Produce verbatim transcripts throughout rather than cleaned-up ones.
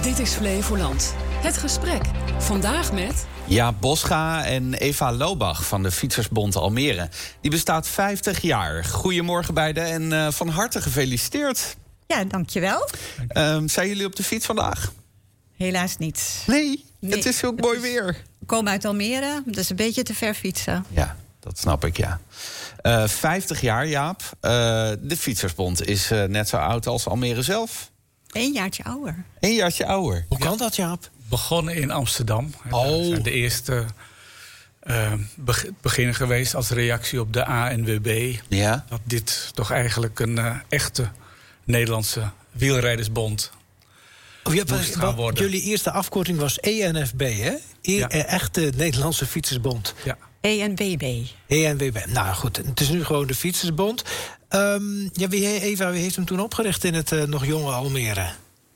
Dit is Flevoland. Het gesprek. Vandaag met... Jaap Bosga en Eva Lobach van de Fietsersbond Almere. Die bestaat vijftig jaar. Goedemorgen beiden en uh, van harte gefeliciteerd. Ja, dankjewel. Uh, zijn jullie op de fiets vandaag? Helaas niet. Nee, nee. Het is ook mooi weer. We komen uit Almere, dat is een beetje te ver fietsen. Ja, dat snap ik, ja. Uh, vijftig jaar, Jaap. Uh, de Fietsersbond is uh, net zo oud als Almere zelf. Eén jaartje ouder. Eén jaartje ouder. Hoe kan dat, Jaap? Begonnen in Amsterdam. Oh. We zijn de eerste uh, begin geweest als reactie op de A N W B. Ja. Dat dit toch eigenlijk een uh, echte Nederlandse wielrijdersbond oh, ja, moest gaan worden. Jullie eerste afkorting was E N F B, hè? E- ja. Echte Nederlandse Fietsersbond. Ja. E N W B. E N W B. Nou goed, het is nu gewoon de Fietsersbond. Um, ja, wie, Eva, wie heeft hem toen opgericht in het uh, nog jonge Almere?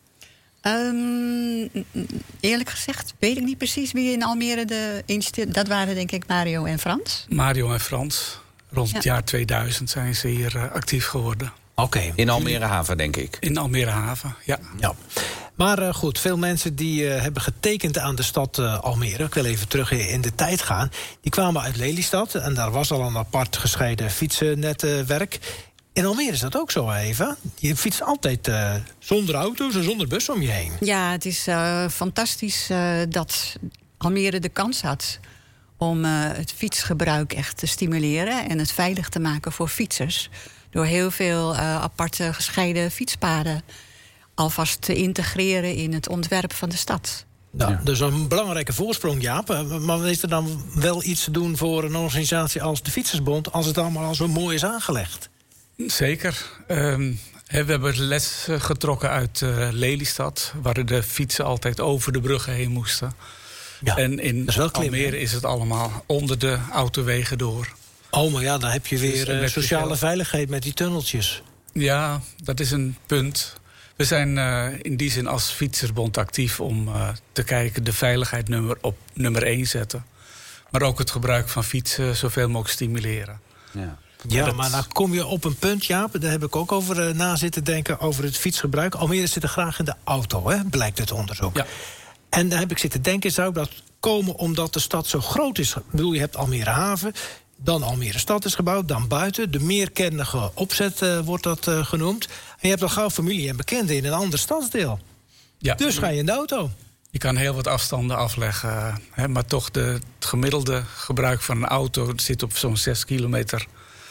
Um, eerlijk gezegd weet ik niet precies wie in Almere de instelling... Dat waren denk ik Mario en Frans. Mario en Frans. Rond ja. het jaar tweeduizend zijn ze hier uh, actief geworden. Oké. Okay. In Almere Haven, denk ik. In Almere Haven, ja. ja. Maar uh, goed, veel mensen die uh, hebben getekend aan de stad uh, Almere... ik wil even terug in de tijd gaan... die kwamen uit Lelystad en daar was al een apart gescheiden fietsennetwerk. In Almere is dat ook zo, Eva. Je fietst altijd uh, zonder auto's en zonder bus om je heen. Ja, het is uh, fantastisch uh, dat Almere de kans had... om uh, het fietsgebruik echt te stimuleren... en het veilig te maken voor fietsers... door heel veel uh, aparte gescheiden fietspaden... alvast te integreren in het ontwerp van de stad. Nou, ja. Dus een belangrijke voorsprong, Jaap. Maar is er dan wel iets te doen voor een organisatie als de Fietsersbond... als het allemaal al zo mooi is aangelegd? Zeker. Um, we hebben les getrokken uit uh, Lelystad... waar de fietsen altijd over de bruggen heen moesten. Ja, en in is wel klim, Almere hè? Is het allemaal onder de autowegen door. Oh, maar ja, dan heb je weer Dus, uh, sociale veel... veiligheid met die tunneltjes. Ja, dat is een punt. We zijn uh, in die zin als Fietsersbond actief om uh, te kijken... de veiligheid nummer op nummer één zetten. Maar ook het gebruik van fietsen zoveel mogelijk stimuleren. Ja. Ja, dat... maar dan kom je op een punt, Jaap... daar heb ik ook over uh, na zitten denken, over het fietsgebruik. Almere zit er graag in de auto, hè, blijkt het onderzoek. Ja. En daar heb ik zitten denken, zou dat komen omdat de stad zo groot is? Ik bedoel, je hebt Almere Haven, dan Almere Stad is gebouwd... dan buiten, de meerkernige opzet uh, wordt dat uh, genoemd. En je hebt al gauw familie en bekenden in een ander stadsdeel. Ja. Dus ga je in de auto. Je kan heel wat afstanden afleggen. Hè, maar toch de, het gemiddelde gebruik van een auto zit op zo'n zes kilometer...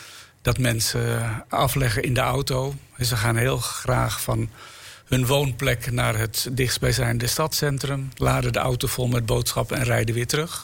dat mensen afleggen in de auto. En ze gaan heel graag van hun woonplek naar het dichtstbijzijnde stadscentrum... laden de auto vol met boodschappen en rijden weer terug.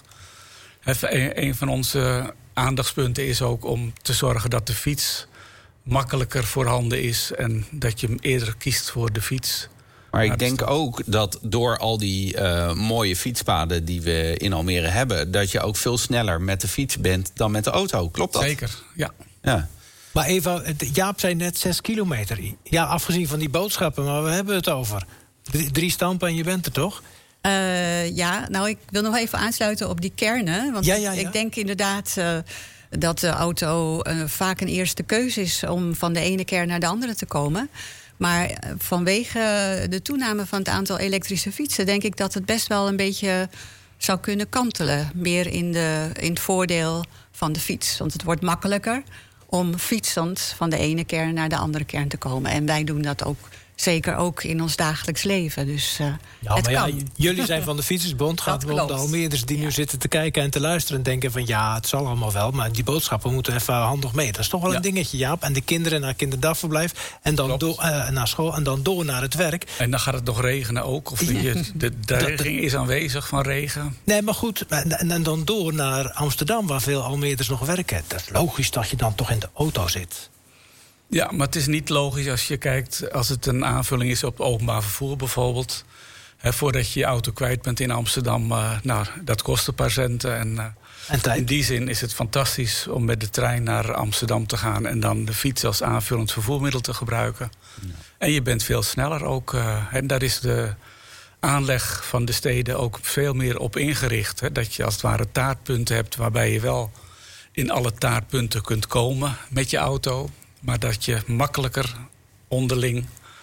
Een van onze aandachtspunten is ook om te zorgen dat de fiets makkelijker voorhanden is... en dat je eerder kiest voor de fiets. Maar ik denk ook dat door al die uh, mooie fietspaden die we in Almere hebben... dat je ook veel sneller met de fiets bent dan met de auto. Klopt dat? Zeker, ja. Ja. Maar Eva, Jaap zei net zes kilometer. Ja, afgezien van die boodschappen, maar we hebben het over. Drie, drie stampen en je bent er toch? Uh, ja, nou, ik wil nog even aansluiten op die kernen. Want ja, ja, ja. ik denk inderdaad uh, dat de auto uh, vaak een eerste keuze is... om van de ene kern naar de andere te komen. Maar uh, vanwege de toename van het aantal elektrische fietsen... denk ik dat het best wel een beetje zou kunnen kantelen. Meer in, de, in het voordeel van de fiets. Want het wordt makkelijker om fietsend van de ene kern naar de andere kern te komen. En wij doen dat ook zeker ook in ons dagelijks leven. Dus uh, ja, het maar kan. Ja, jullie zijn van de Fietsersbond. Gaat Dat wel om de klopt. Almeerders die Ja. nu zitten te kijken en te luisteren... en denken van ja, het zal allemaal wel... maar die boodschappen moeten even handig mee. Dat is toch wel Ja. een dingetje, Jaap. En de kinderen naar kinderdagverblijf... en dan door, uh, naar school en dan door naar het werk. En dan gaat het nog regenen ook. Of de, de dreiging is aanwezig van regen. Nee, maar goed. En, en dan door naar Amsterdam... waar veel Almeerders nog werken. Dat is logisch dat je dan toch in de auto zit. Ja, maar het is niet logisch als je kijkt... als het een aanvulling is op openbaar vervoer bijvoorbeeld. Hè, voordat je je auto kwijt bent in Amsterdam... Uh, nou, dat kost een paar centen. En, uh, en tijd. In die zin is het fantastisch om met de trein naar Amsterdam te gaan... en dan de fiets als aanvullend vervoermiddel te gebruiken. Ja. En je bent veel sneller ook. Uh, en daar is de aanleg van de steden ook veel meer op ingericht. Hè, dat je als het ware taartpunten hebt... waarbij je wel in alle taartpunten kunt komen met je auto... maar dat je makkelijker onderling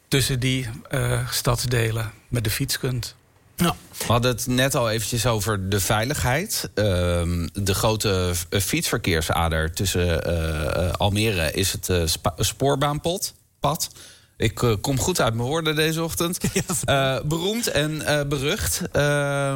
tussen die uh, stadsdelen met de fiets kunt. Ja. We hadden het net al eventjes over de veiligheid. Uh, de grote fietsverkeersader tussen uh, Almere is het uh, spa- spoorbaanpad. Pad. Ik uh, kom goed uit mijn woorden deze ochtend. Uh, beroemd en uh, berucht. Uh,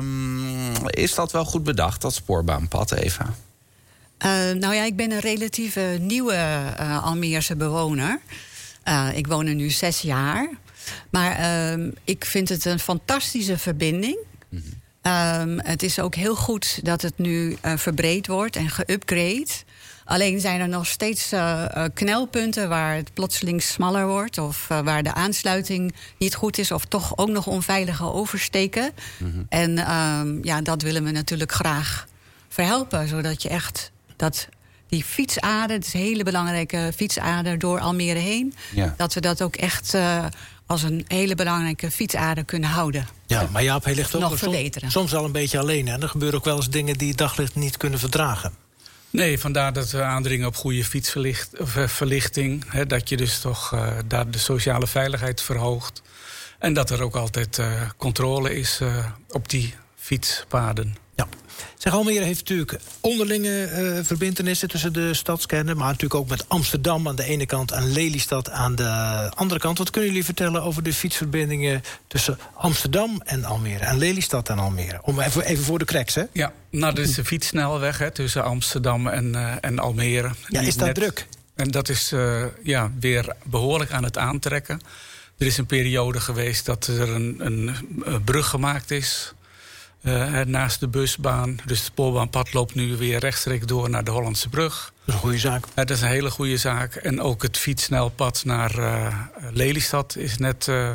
is dat wel goed bedacht, dat spoorbaanpad, Eva? Uh, nou ja, ik ben een relatief nieuwe uh, Almeerse bewoner. Uh, ik woon er nu zes jaar. Maar uh, ik vind het een fantastische verbinding. Mm-hmm. Um, het is ook heel goed dat het nu uh, verbreed wordt en geüpgrade. Alleen zijn er nog steeds uh, uh, knelpunten waar het plotseling smaller wordt, of uh, waar de aansluiting niet goed is, of toch ook nog onveilige oversteken. Mm-hmm. En um, ja, dat willen we natuurlijk graag verhelpen, zodat je echt dat die fietsader, het is een hele belangrijke fietsader door Almere heen, ja. dat we dat ook echt uh, als een hele belangrijke fietsader kunnen houden. Ja, maar Jaap, hij ligt ook nog soms, soms al een beetje alleen. Hè? Er gebeuren ook wel eens dingen die het daglicht niet kunnen verdragen. Nee, vandaar dat we aandringen op goede fietsverlichting. Hè, dat je dus toch uh, daar de sociale veiligheid verhoogt. En dat er ook altijd uh, controle is uh, op die fietspaden. Ja. Zeg, Almere heeft natuurlijk onderlinge uh, verbintenissen tussen de stadskernen, maar natuurlijk ook met Amsterdam aan de ene kant en Lelystad aan de andere kant. Wat kunnen jullie vertellen over de fietsverbindingen tussen Amsterdam en Almere en Lelystad en Almere? Om even, even voor de cracks, hè? Ja, nou, dat is de fietssnelweg hè, tussen Amsterdam en, uh, en Almere. Ja, is dat net druk? En dat is uh, ja, weer behoorlijk aan het aantrekken. Er is een periode geweest dat er een, een, een brug gemaakt is. Uh, naast de busbaan. Dus het spoorbaanpad loopt nu weer rechtstreeks door naar de Hollandse brug. Dat is een goede zaak. Uh, dat is een hele goede zaak. En ook het fietssnelpad naar uh, Lelystad is net uh,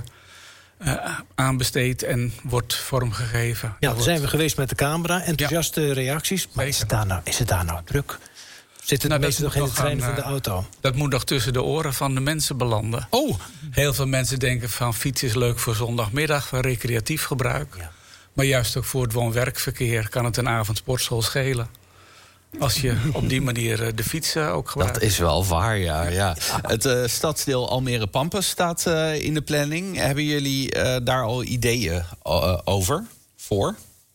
uh, aanbesteed en wordt vormgegeven. Ja, daar zijn we geweest met de camera. Enthousiaste ja. reacties. Maar is het, daar nou, is het daar nou druk? Zitten de nou, meesten nog in de trein van de auto? Dat moet nog tussen de oren van de mensen belanden. Oh! Heel veel mensen denken van fiets is leuk voor zondagmiddag, voor recreatief gebruik. Ja. Maar juist ook voor het woon-werkverkeer kan het een avondsportschool schelen. Als je op die manier de fiets ook gebruikt. Dat is wel waar, ja. ja. Het uh, stadsdeel Almere-Pampen staat uh, in de planning. Hebben jullie uh, daar al ideeën uh, over, voor?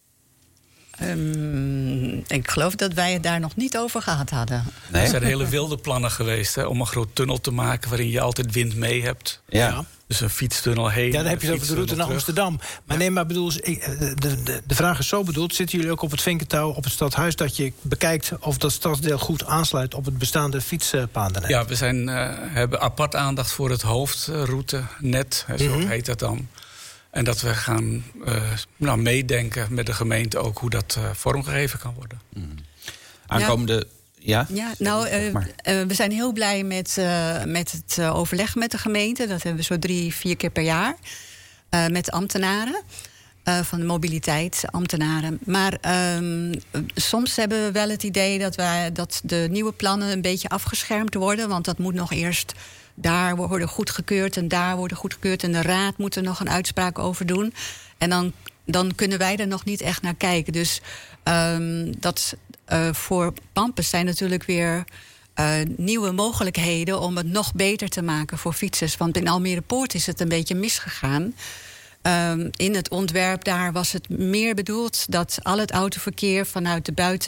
Um, ik geloof dat wij het daar nog niet over gehad hadden. Nee? Er zijn hele wilde plannen geweest hè, om een groot tunnel te maken waarin je altijd wind mee hebt. Ja. Dus een fietstunnel heen. Ja, dan heb je het over de route naar terug. Amsterdam. Maar ja. nee, maar bedoel, de, de, de vraag is zo bedoeld. Zitten jullie ook op het vinkentouw, op het stadhuis, dat je bekijkt of dat stadsdeel goed aansluit op het bestaande fietspaden? Ja, we zijn, uh, hebben apart aandacht voor het hoofdroutenet. Zo mm-hmm. heet dat dan. En dat we gaan uh, nou, meedenken met de gemeente ook hoe dat uh, vormgegeven kan worden. Mm. Aankomende... Ja. Ja? ja, nou, uh, uh, we zijn heel blij met, uh, met het uh, overleg met de gemeente. Dat hebben we zo drie, vier keer per jaar. Uh, met ambtenaren. Uh, van de mobiliteitsambtenaren. Maar um, soms hebben we wel het idee dat, wij, dat de nieuwe plannen een beetje afgeschermd worden. Want dat moet nog eerst daar worden goedgekeurd en daar worden goedgekeurd. En de raad moet er nog een uitspraak over doen. En dan, dan kunnen wij er nog niet echt naar kijken. Dus um, dat... Uh, voor Pampus zijn natuurlijk weer uh, nieuwe mogelijkheden om het nog beter te maken voor fietsers. Want in Almere Poort is het een beetje misgegaan. Um, in het ontwerp daar was het meer bedoeld dat al het autoverkeer vanuit de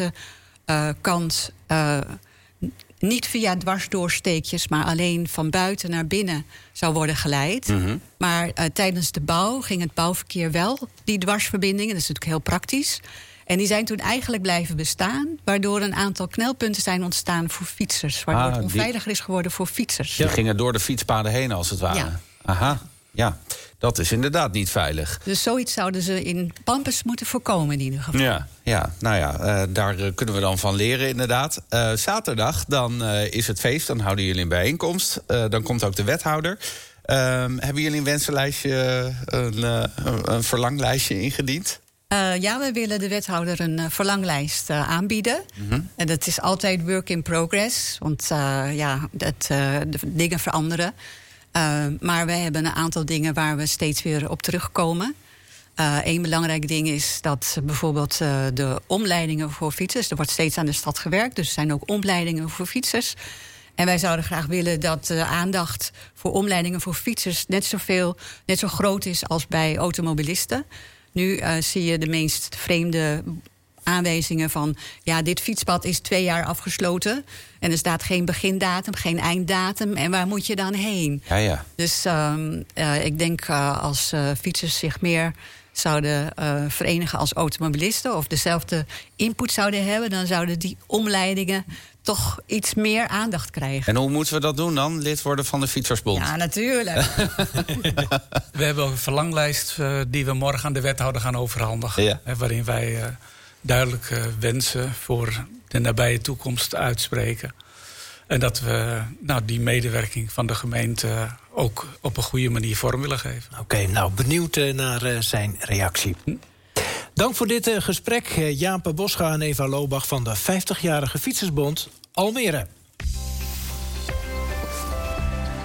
buitenkant uh, niet via dwarsdoorsteekjes, maar alleen van buiten naar binnen zou worden geleid. Mm-hmm. Maar uh, tijdens de bouw ging het bouwverkeer wel, die dwarsverbindingen. Dat is natuurlijk heel praktisch. En die zijn toen eigenlijk blijven bestaan, waardoor een aantal knelpunten zijn ontstaan voor fietsers. Waardoor ah, het onveiliger die, is geworden voor fietsers. Die gingen door de fietspaden heen, als het ware. Ja. Aha, ja. Dat is inderdaad niet veilig. Dus zoiets zouden ze in Pampus moeten voorkomen in ieder geval. Ja, ja nou ja, uh, daar uh, kunnen we dan van leren inderdaad. Uh, zaterdag, dan uh, is het feest, dan houden jullie een bijeenkomst. Uh, dan komt ook de wethouder. Uh, hebben jullie een wensenlijstje, een, uh, een verlanglijstje ingediend? Uh, ja, we willen de wethouder een uh, verlanglijst uh, aanbieden. Mm-hmm. En dat is altijd work in progress. Want uh, ja, dat, uh, de dingen veranderen. Uh, maar wij hebben een aantal dingen waar we steeds weer op terugkomen. Eén uh, belangrijk ding is dat bijvoorbeeld uh, de omleidingen voor fietsers... er wordt steeds aan de stad gewerkt, dus er zijn ook omleidingen voor fietsers. En wij zouden graag willen dat de aandacht voor omleidingen voor fietsers net zoveel, net zo groot is als bij automobilisten. Nu uh, zie je de meest vreemde aanwijzingen van, ja, dit fietspad is twee jaar afgesloten en er staat geen begindatum, geen einddatum. En waar moet je dan heen? Ja, ja. Dus um, uh, ik denk uh, als uh, fietsers zich meer zouden uh, verenigen als automobilisten of dezelfde input zouden hebben, dan zouden die omleidingen toch iets meer aandacht krijgen. En hoe moeten we dat doen dan? Lid worden van de Fietsersbond? Ja, natuurlijk. We hebben ook een verlanglijst uh, die we morgen aan de wethouder gaan overhandigen. Ja. Hè, waarin wij uh, duidelijk uh, wensen voor de nabije toekomst uitspreken. En dat we nou, die medewerking van de gemeente uh, ook op een goede manier vorm willen geven. Oké, okay, nou benieuwd uh, naar uh, zijn reactie. Hm? Dank voor dit uh, gesprek, uh, Jaap Boscha en Eva Lobach van de vijftigjarige Fietsersbond Almere.